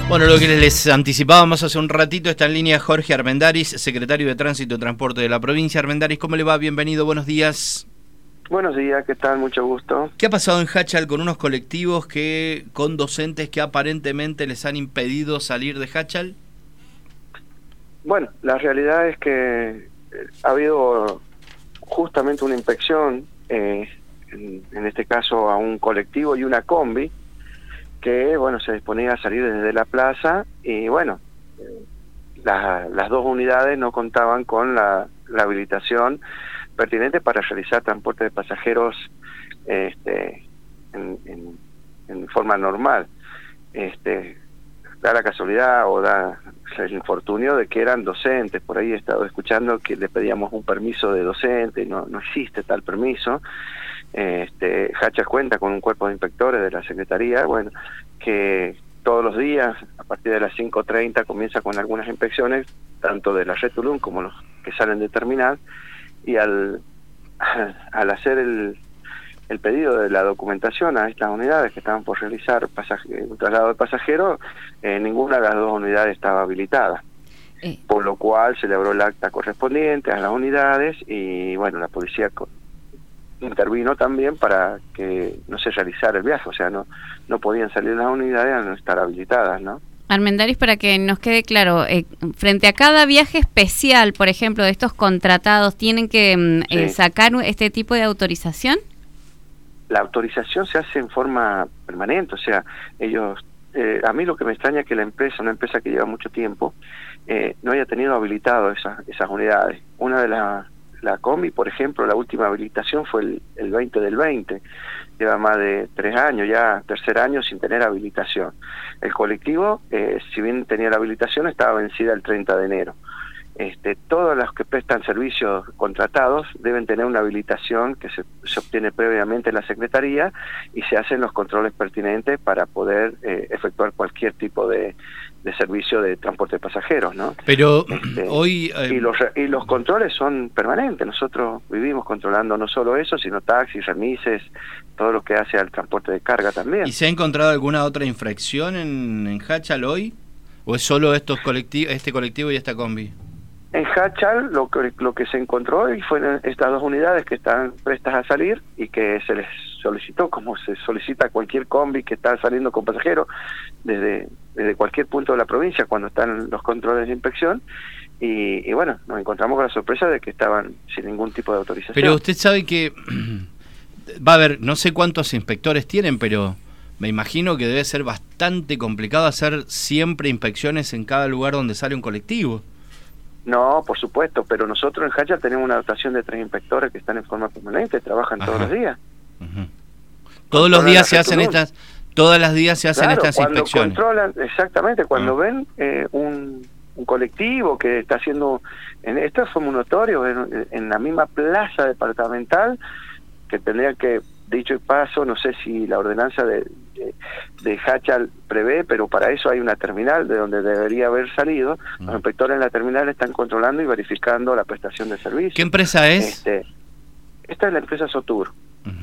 Bueno, lo que les anticipábamos hace un ratito, está en línea Jorge Armendáriz, secretario de Tránsito y Transporte de la provincia. Armendáriz, ¿cómo le va? Bienvenido, buenos días. Buenos días, ¿qué tal? Mucho gusto. ¿Qué ha pasado en Hachal con unos colectivos con docentes que aparentemente les han impedido salir de Hachal? Bueno, la realidad es que ha habido justamente una inspección, en este caso a un colectivo y una combi, que bueno, se disponía a salir desde la plaza y bueno, las dos unidades no contaban con la habilitación pertinente para realizar transporte de pasajeros en forma normal. Da la casualidad o da el infortunio de que eran docentes. Por ahí he estado escuchando que le pedíamos un permiso de docente, no existe tal permiso. Hachal cuenta con un cuerpo de inspectores de la Secretaría, bueno, que todos los días, a partir de las 5:30, comienza con algunas inspecciones, tanto de la red Tulum como los que salen de terminal, y al hacer el pedido de la documentación a estas unidades que estaban por realizar un traslado de pasajeros, ninguna de las dos unidades estaba habilitada. Por lo cual se elaboró el acta correspondiente a las unidades y bueno, la policía intervino también para que no se realizara el viaje, o sea, no podían salir las unidades al no estar habilitadas, ¿no? Armendáriz, para que nos quede claro, frente a cada viaje especial, por ejemplo, de estos contratados, ¿tienen que sacar este tipo de autorización? La autorización se hace en forma permanente, o sea, ellos, a mí lo que me extraña es que una empresa que lleva mucho tiempo, no haya tenido habilitado esas unidades. Una de la combi, por ejemplo, la última habilitación fue el 20 del 20, lleva más de 3 años, ya tercer año sin tener habilitación. El colectivo, si bien tenía la habilitación, estaba vencida el 30 de enero. Todos los que prestan servicios contratados deben tener una habilitación que se obtiene previamente en la Secretaría y se hacen los controles pertinentes para poder efectuar cualquier tipo de servicio de transporte de pasajeros, ¿no? Pero hoy... Y los controles son permanentes. Nosotros vivimos controlando no solo eso, sino taxis, remises, todo lo que hace al transporte de carga también. ¿Y se ha encontrado alguna otra infracción en Hachal hoy? ¿O es solo este colectivo y esta combi? En Hachal lo que se encontró hoy fueron estas dos unidades que están prestas a salir y que se les solicitó, como se solicita a cualquier combi que está saliendo con pasajeros desde cualquier punto de la provincia cuando están los controles de inspección y bueno, nos encontramos con la sorpresa de que estaban sin ningún tipo de autorización. Pero usted sabe que va a haber, no sé cuántos inspectores tienen, pero me imagino que debe ser bastante complicado hacer siempre inspecciones en cada lugar donde sale un colectivo. No, por supuesto, pero nosotros en Hachal tenemos una dotación de 3 inspectores que están en forma permanente, trabajan todos los días. Todos los días se hacen todas las días se hacen estas inspecciones. Controlan, exactamente, cuando ven un colectivo que está haciendo, esto fue muy notorio, en la misma plaza departamental, que tendría que, dicho y paso, no sé si la ordenanza de Hachal prevé, pero para eso hay una terminal de donde debería haber salido. Los inspectores en la terminal están controlando y verificando la prestación de servicio. ¿Qué empresa es? Esta es la empresa Sotur.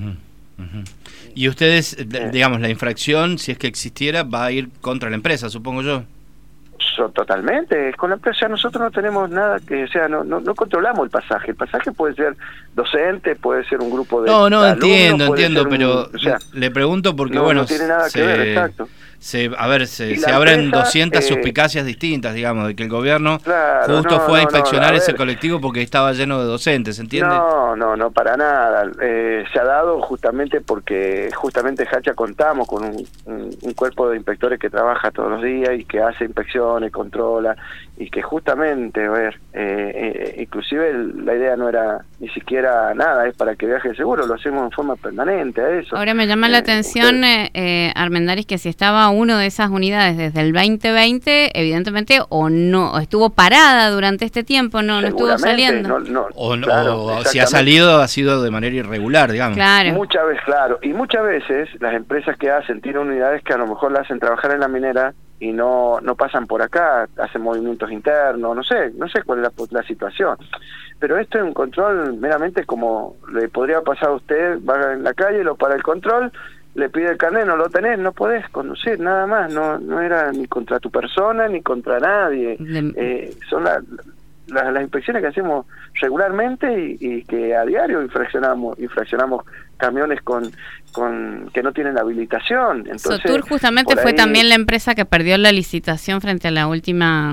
Y ustedes, digamos, la infracción, si es que existiera, va a ir contra la empresa, supongo yo. Totalmente, es con la empresa. Nosotros no tenemos nada que, o sea, no controlamos el pasaje. El pasaje puede ser docente, puede ser un grupo de alumnos, entiendo, pero o sea, le pregunto porque bueno, no tiene nada que ver, exacto. Se abren 200 suspicacias distintas, digamos, de que el gobierno justo fue a inspeccionar ese colectivo porque estaba lleno de docentes, ¿entiende? No, para nada. Se ha dado justamente porque justamente Hachal contamos con un cuerpo de inspectores que trabaja todos los días y que hace inspecciones, controla, y que justamente, inclusive la idea no era ni siquiera nada, es para que viaje seguro, lo hacemos en forma permanente a eso. Ahora me llama la atención, Armendáriz, que si estaba una de esas unidades desde el 2020, evidentemente o estuvo parada durante este tiempo, no estuvo saliendo. Claro, si ha salido, ha sido de manera irregular, digamos. Claro. Y muchas veces las empresas que tienen unidades que a lo mejor la hacen trabajar en la minera y no pasan por acá, hacen movimientos internos, no sé cuál es la situación. Pero esto es un control meramente como le podría pasar a usted, va en la calle, lo para el control le pide el carnet, no lo tenés, no podés conducir, nada más, no era ni contra tu persona ni contra nadie. Son las inspecciones que hacemos regularmente y que a diario infraccionamos camiones con que no tienen habilitación. Entonces, Sotur justamente fue también la empresa que perdió la licitación frente a la última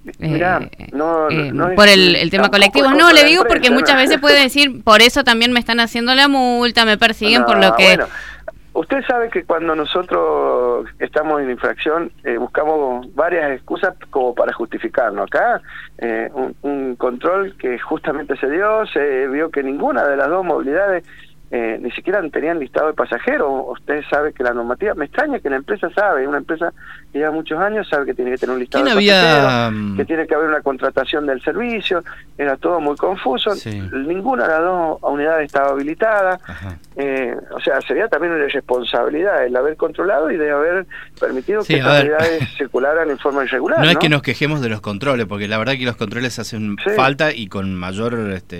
por el tema colectivo. No, le digo porque muchas veces puede decir, por eso también me están haciendo la multa, me persiguen por lo que... Bueno, usted sabe que cuando nosotros estamos en infracción buscamos varias excusas como para justificarnos. Acá un control que justamente se vio que ninguna de las dos movilidades ni siquiera tenían listado de pasajeros. Usted sabe que la normativa, me extraña que la empresa sabe, una empresa que lleva muchos años sabe que tiene que tener un listado de pasajeros, que tiene que haber una contratación del servicio, era todo muy confuso, ninguna de las dos unidades estaba habilitada, o sea, sería también una irresponsabilidad el haber controlado y de haber permitido que estas unidades circularan en forma irregular. No es que nos quejemos de los controles, porque la verdad que los controles hacen falta y con mayor...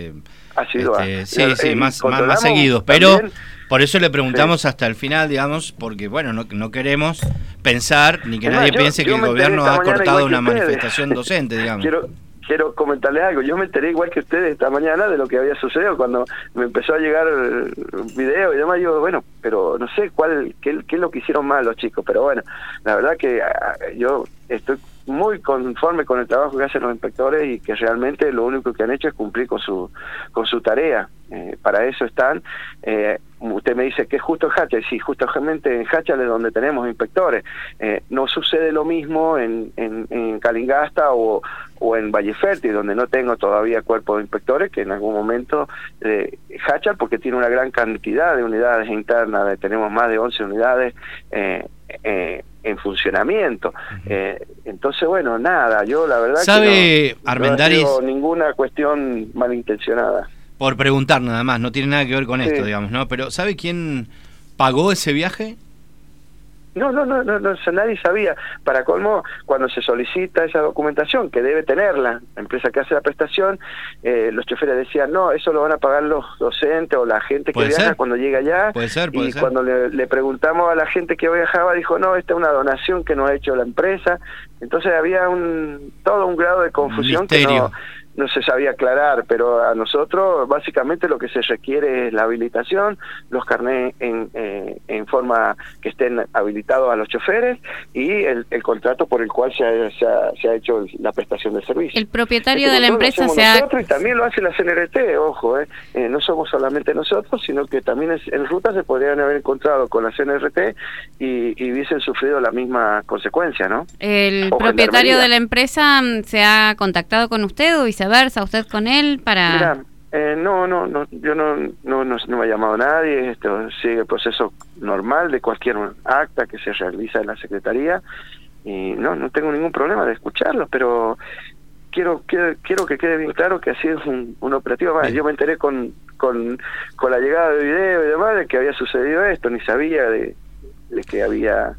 más seguidos, pero también, por eso le preguntamos hasta el final, digamos, porque bueno, no queremos pensar ni que nadie piense que el gobierno ha cortado una manifestación docente, digamos. Quiero comentarles algo, yo me enteré igual que ustedes esta mañana de lo que había sucedido cuando me empezó a llegar el video y demás. Yo, bueno, pero no sé qué es lo que hicieron mal los chicos, pero bueno, la verdad que yo estoy muy conforme con el trabajo que hacen los inspectores y que realmente lo único que han hecho es cumplir con su tarea. Para eso están. Usted me dice que es justo en Háchal, sí, justamente en Háchal es donde tenemos inspectores. No sucede lo mismo en Calingasta o en Valle Fértil, donde no tengo todavía cuerpo de inspectores, que en algún momento Háchal, porque tiene una gran cantidad de unidades internas, tenemos más de 11 unidades en funcionamiento. Entonces, bueno, nada, yo la verdad que no ha sido ninguna cuestión malintencionada. Por preguntar nada más, no tiene nada que ver con esto, digamos, ¿no? Pero ¿sabe quién pagó ese viaje? No, nadie sabía. Para colmo, cuando se solicita esa documentación, que debe tenerla la empresa que hace la prestación, los choferes decían, no, eso lo van a pagar los docentes o la gente que viaja cuando llega allá. Puede ser. Cuando le preguntamos a la gente que viajaba, dijo, no, esta es una donación que no ha hecho la empresa. Entonces había todo un grado de confusión que no se sabía aclarar, pero a nosotros básicamente lo que se requiere es la habilitación, los carnés en forma que estén habilitados a los choferes y el contrato por el cual se ha hecho la prestación de servicio. El propietario de la empresa y también lo hace la CNRT, ojo, no somos solamente nosotros, sino que también en ruta se podrían haber encontrado con la CNRT y hubiesen sufrido la misma consecuencia, ¿no? ¿El propietario de la empresa se ha contactado con usted o viceversa, usted con él para...? Mirá, yo no me ha llamado nadie, esto sigue el proceso normal de cualquier acta que se realiza en la Secretaría y no tengo ningún problema de escucharlos, pero quiero que quede bien claro que así es un operativo más. Yo me enteré con la llegada del video y demás de que había sucedido esto, ni sabía de que había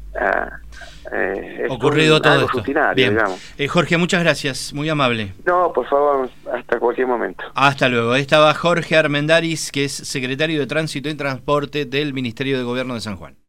ocurrido todo esto. Bien. Digamos. Jorge, muchas gracias, muy amable. No, por favor, hasta cualquier momento. Hasta luego. Ahí estaba Jorge Armendáriz, que es secretario de Tránsito y Transporte del Ministerio de Gobierno de San Juan.